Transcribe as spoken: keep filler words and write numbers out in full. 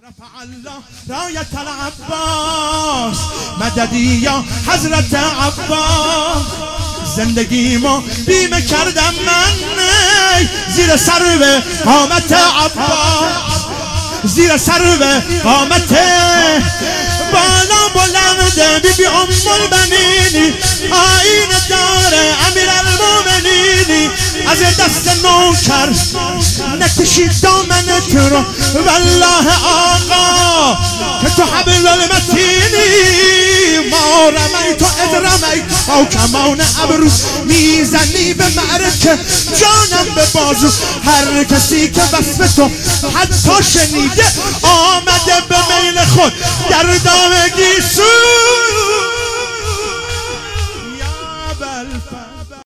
رفع الله راية العباس مددی یا حضرت عباس. زندگی ما بیمه کردم من زیر سرو قامت عباس، زیر سرو قامت بالا بلند بی بی ام البنینی، آیین داره امیر المومنینی. از دست نوکر نکشید دامنت رو والله آقا که تو حبل المتینی. ما رمیت و اذ رمیت با کمان ابرو میزنی به معرکه جانم به بازو. هر کسی که وصف تو حتی شنیده آمده به میل خود در دامگی سو.